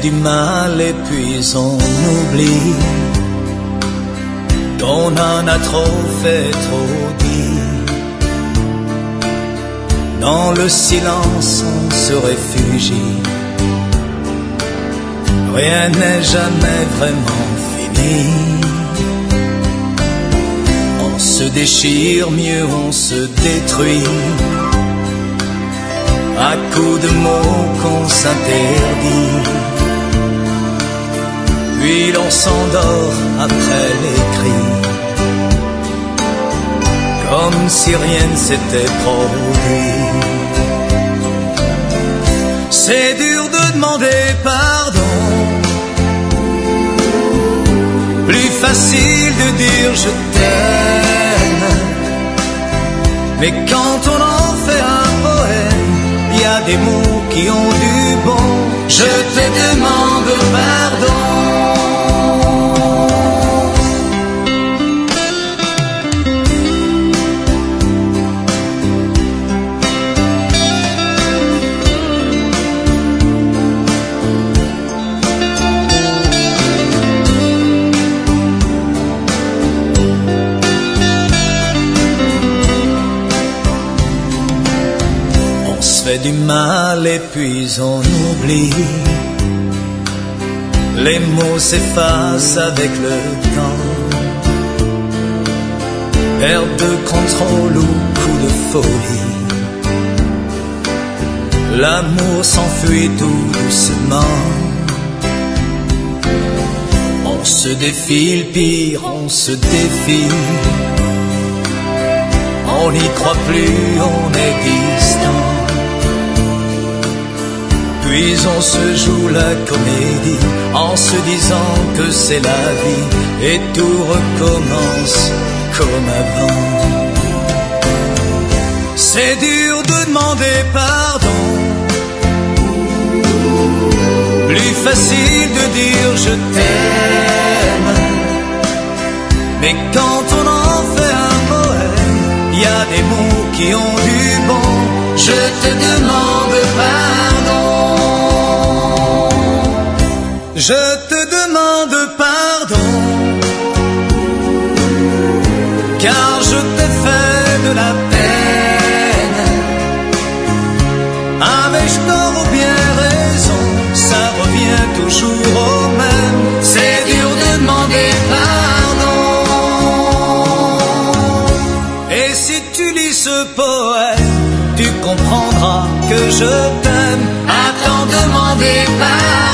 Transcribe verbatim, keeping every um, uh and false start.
du mal et puis on oublie qu'on en a trop fait, trop dit. Dans le silence on se réfugie. Rien n'est jamais vraiment fini. On se déchire, mieux on se détruit. À coups de mots qu'on s'interdit. Puis l'on s'endort après les cris, comme si rien ne s'était produit. C'est dur de demander pardon, plus facile de dire je t'aime. Mais quand on en fait un poème, il y a des mots qui ont du bon. Je te demande pardon. Fait du mal et puis on oublie. Les mots s'effacent avec le temps. Perte de contrôle ou coup de folie. L'amour s'enfuit tout doucement. On se défile, pire on se défie. On n'y croit plus, on est distant. Puis on se joue la comédie en se disant que c'est la vie et tout recommence comme avant. C'est dur de demander pardon, plus facile de dire je t'aime. Mais quand on en fait un poème, il y a des mots qui ont du bon. Je te demande pardon. Je te demande pardon, car je t'ai fait de la peine. Avais-je tort ou bien raison, ça revient toujours au même. C'est dur de demander pardon. Et si tu lis ce poème, tu comprendras que je t'aime. À t'en demander pardon.